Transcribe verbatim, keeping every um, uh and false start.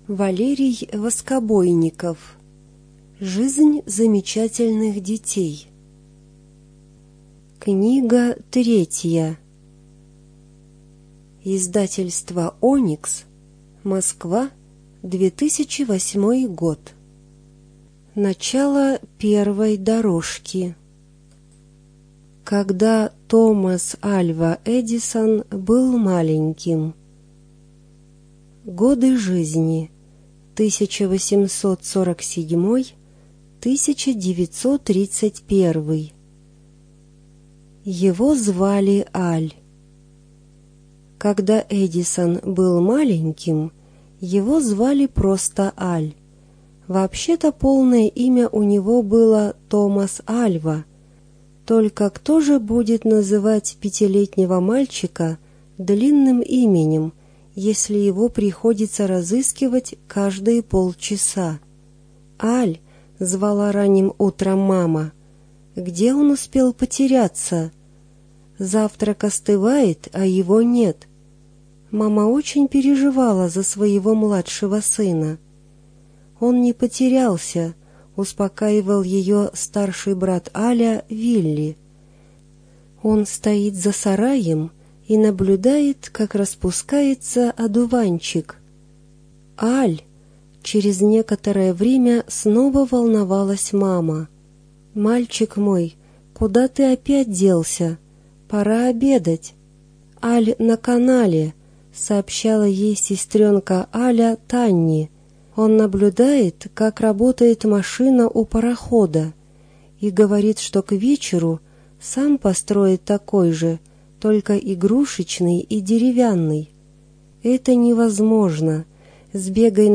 Валерий Воскобойников. Жизнь замечательных детей. Книга третья. Издательство «Оникс», Москва, две тысячи восьмой год. Начало первой дорожки. Когда Томас Альва Эдисон был маленьким. Годы жизни тысяча восемьсот сорок седьмой — тысяча девятьсот тридцать первый. Его звали Аль. Когда Эдисон был маленьким, его звали просто Аль. Вообще-то полное имя у него было Томас Альва. Только кто же будет называть пятилетнего мальчика длинным именем, если его приходится разыскивать каждые полчаса? «Аль», — звала ранним утром мама. Где он успел потеряться? Завтрак остывает, а его нет. Мама очень переживала за своего младшего сына. Он не потерялся, успокаивал ее старший брат Аля, Вилли. Он стоит за сараем и наблюдает, как распускается одуванчик. «Аль!» — через некоторое время снова волновалась мама. «Мальчик мой, куда ты опять делся? Пора обедать». «Аль на канале», — сообщала ей сестренка Аля Танни. «Он наблюдает, как работает машина у парохода, и говорит, что к вечеру сам построит такой же, только игрушечный и деревянный. Это невозможно. Сбегай